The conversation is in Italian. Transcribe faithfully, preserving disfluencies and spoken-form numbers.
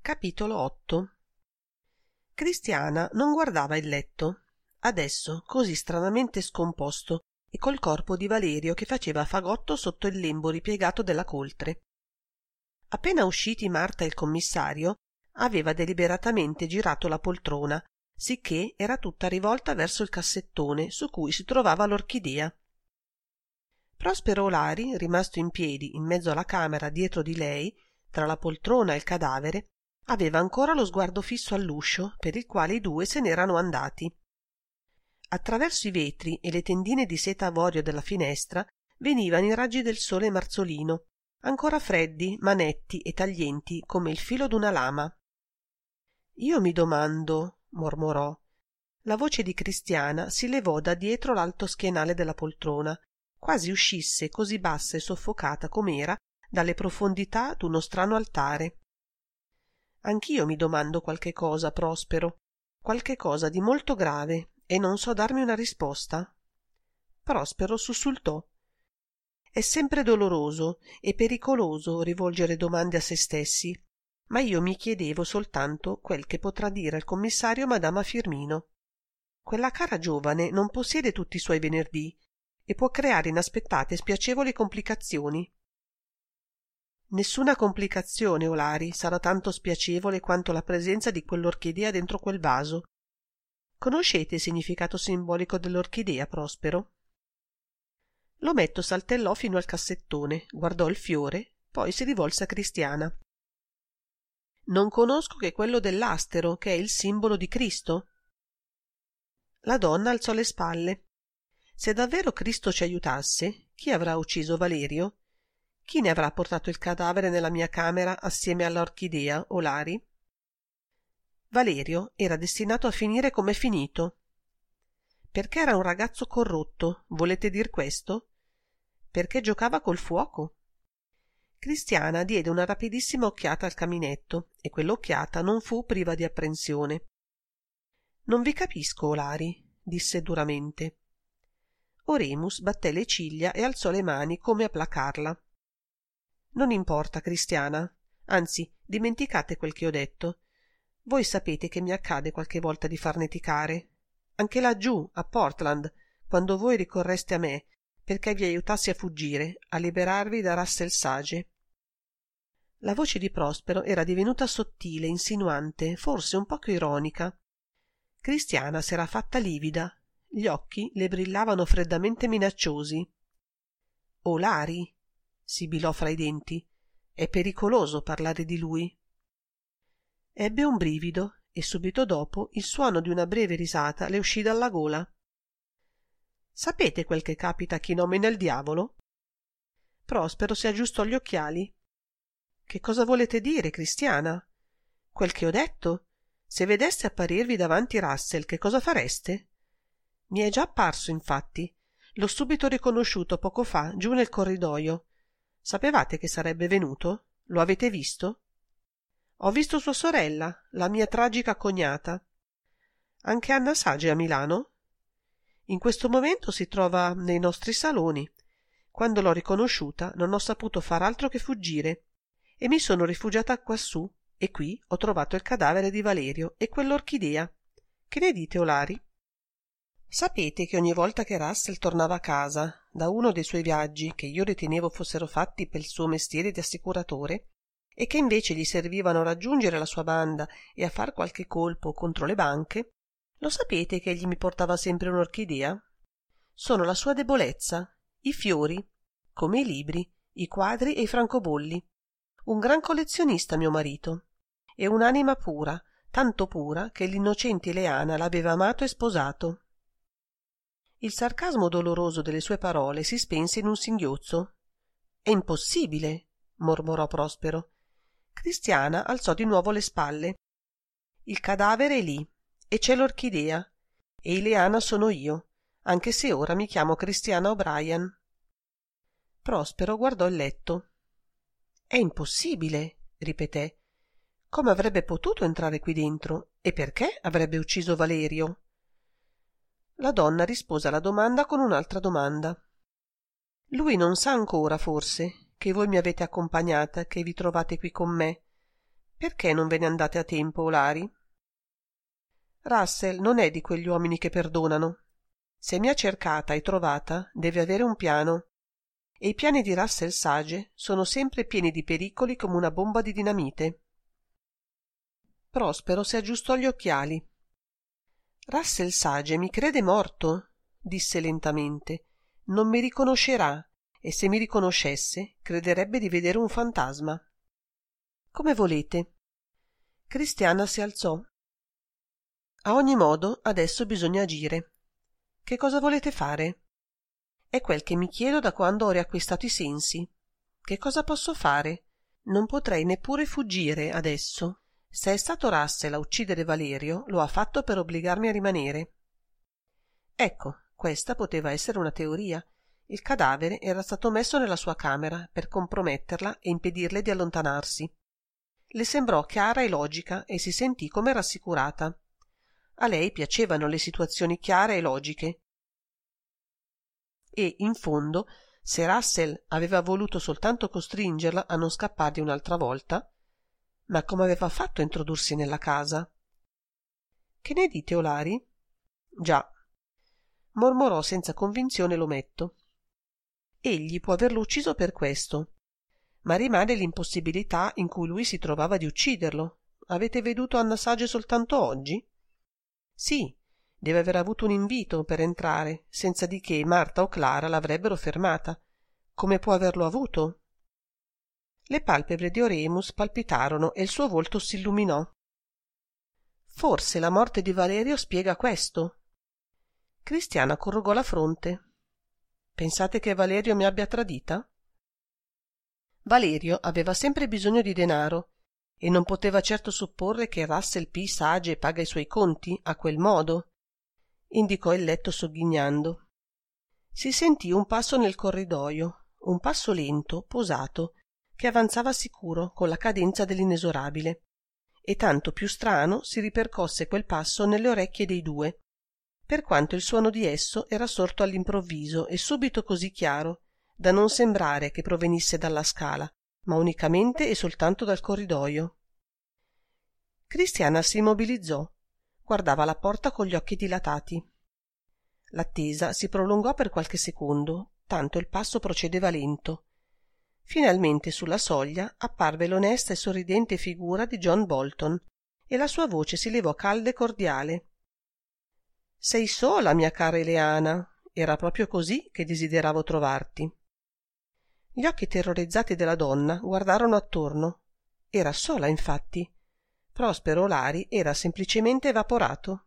Capitolo otto. Cristiana non guardava il letto, adesso così stranamente scomposto e col corpo di Valerio che faceva fagotto sotto il lembo ripiegato della coltre. Appena usciti Marta e il commissario, aveva deliberatamente girato la poltrona, sicché era tutta rivolta verso il cassettone su cui si trovava l'orchidea. Prospero Olari, rimasto in piedi in mezzo alla camera dietro di lei, tra la poltrona e il cadavere, aveva ancora lo sguardo fisso all'uscio per il quale i due se n'erano andati. Attraverso i vetri e le tendine di seta avorio della finestra venivano i raggi del sole marzolino, ancora freddi, ma netti e taglienti come il filo d'una lama. «Io mi domando», mormorò. La voce di Cristiana si levò da dietro l'alto schienale della poltrona, quasi uscisse così bassa e soffocata com'era dalle profondità d'uno strano altare. «Anch'io mi domando qualche cosa, Prospero, qualche cosa di molto grave, e non so darmi una risposta». Prospero sussultò. «È sempre doloroso e pericoloso rivolgere domande a se stessi, ma io mi chiedevo soltanto quel che potrà dire al commissario Madama Firmino. Quella cara giovane non possiede tutti i suoi venerdì e può creare inaspettate e spiacevoli complicazioni». «Nessuna complicazione, Olari, sarà tanto spiacevole quanto la presenza di quell'orchidea dentro quel vaso. Conoscete il significato simbolico dell'orchidea, Prospero?» L'ometto saltellò fino al cassettone, guardò il fiore, poi si rivolse a Cristiana. «Non conosco che quello dell'astero, che è il simbolo di Cristo». La donna alzò le spalle. «Se davvero Cristo ci aiutasse, chi avrà ucciso Valerio? Chi ne avrà portato il cadavere nella mia camera assieme all'orchidea, Olari?» Valerio era destinato a finire come è finito. Perché era un ragazzo corrotto, volete dir questo? Perché giocava col fuoco? Cristiana diede una rapidissima occhiata al caminetto e quell'occhiata non fu priva di apprensione. «Non vi capisco, Olari», disse duramente. Oremus batté le ciglia e alzò le mani come a placarla. «Non importa, Cristiana, anzi, dimenticate quel che ho detto. Voi sapete che mi accade qualche volta di farneticare, anche laggiù, a Portland, quando voi ricorreste a me perché vi aiutassi a fuggire, a liberarvi da Russell Sage». La voce di Prospero era divenuta sottile, insinuante, forse un poco ironica. Cristiana s'era fatta livida, gli occhi le brillavano freddamente minacciosi. «Olari», sibilò fra i denti, «è pericoloso parlare di lui». Ebbe un brivido e subito dopo il suono di una breve risata le uscì dalla gola. «Sapete quel che capita a chi nomina il diavolo?» Prospero si aggiustò gli occhiali. «Che cosa volete dire, Cristiana?» «Quel che ho detto? Se vedeste apparirvi davanti Russell, che cosa fareste?» «Mi è già apparso, infatti. L'ho subito riconosciuto poco fa, giù nel corridoio. Sapevate che sarebbe venuto? Lo avete visto?» «Ho visto sua sorella, la mia tragica cognata». «Anche Anna Sage a Milano?» «In questo momento si trova nei nostri saloni. Quando l'ho riconosciuta non ho saputo far altro che fuggire e mi sono rifugiata quassù, e qui ho trovato il cadavere di Valerio e quell'orchidea. Che ne dite, Olari?» «Sapete che ogni volta che Russell tornava a casa da uno dei suoi viaggi, che io ritenevo fossero fatti per il suo mestiere di assicuratore e che invece gli servivano a raggiungere la sua banda e a far qualche colpo contro le banche, lo sapete che egli mi portava sempre un'orchidea? Sono la sua debolezza, i fiori, come i libri, i quadri e i francobolli. Un gran collezionista mio marito, e un'anima pura, tanto pura che l'innocente Ileana l'aveva amato e sposato». Il sarcasmo doloroso delle sue parole si spense in un singhiozzo. «È impossibile», mormorò Prospero. Cristiana alzò di nuovo le spalle. «Il cadavere è lì, e c'è l'orchidea, e Ileana sono io, anche se ora mi chiamo Cristiana O'Brien». Prospero guardò il letto. «È impossibile», ripeté. «Come avrebbe potuto entrare qui dentro, e perché avrebbe ucciso Valerio?» La donna rispose alla domanda con un'altra domanda. «Lui non sa ancora, forse, che voi mi avete accompagnata, che vi trovate qui con me. Perché non ve ne andate a tempo, Olari? Russell non è di quegli uomini che perdonano. Se mi ha cercata e trovata, deve avere un piano. E i piani di Russell Sage sono sempre pieni di pericoli come una bomba di dinamite. Prospero si aggiustò gli occhiali. Russell Sage mi crede morto, disse lentamente. Non mi riconoscerà, e se mi riconoscesse, crederebbe di vedere un fantasma. Come volete. Cristiana si alzò. A ogni modo, adesso bisogna agire. Che cosa volete fare? È quel che mi chiedo da quando ho riacquistato i sensi. Che cosa posso fare? Non potrei neppure fuggire adesso. Se è stato Russell a uccidere Valerio, lo ha fatto per obbligarmi a rimanere. Ecco, questa poteva essere una teoria. Il cadavere era stato messo nella sua camera per comprometterla e impedirle di allontanarsi. Le sembrò chiara e logica e si sentì come rassicurata. A lei piacevano le situazioni chiare e logiche. E, in fondo, se Russell aveva voluto soltanto costringerla a non scappargli un'altra volta, ma come aveva fatto a introdursi nella casa? Che ne dite, Olari? Già, mormorò senza convinzione l'ometto. Egli può averlo ucciso per questo, ma rimane l'impossibilità in cui lui si trovava di ucciderlo. Avete veduto Anna Sage soltanto oggi? Sì, deve aver avuto un invito per entrare, senza di che Marta o Clara l'avrebbero fermata. Come può averlo avuto? Le palpebre di Oremus palpitarono e il suo volto s'illuminò. Forse la morte di Valerio spiega questo. Cristiana corrugò la fronte. Pensate che Valerio mi abbia tradita? Valerio aveva sempre bisogno di denaro e non poteva certo supporre che Russell P. Sage paga i suoi conti a quel modo. Indicò il letto sogghignando. Si sentì un passo nel corridoio, un passo lento, posato, che avanzava sicuro con la cadenza dell'inesorabile, e tanto più strano si ripercosse quel passo nelle orecchie dei due, per quanto il suono di esso era sorto all'improvviso e subito così chiaro da non sembrare che provenisse dalla scala, ma unicamente e soltanto dal corridoio. Cristiana si immobilizzò, guardava la porta con gli occhi dilatati. L'attesa si prolungò per qualche secondo, tanto il passo procedeva lento. Finalmente sulla soglia apparve l'onesta e sorridente figura di John Bolton e la sua voce si levò calda e cordiale. «Sei sola, mia cara Eleana? Era proprio così che desideravo trovarti». Gli occhi terrorizzati della donna guardarono attorno. Era sola, infatti. Prospero Olari era semplicemente evaporato.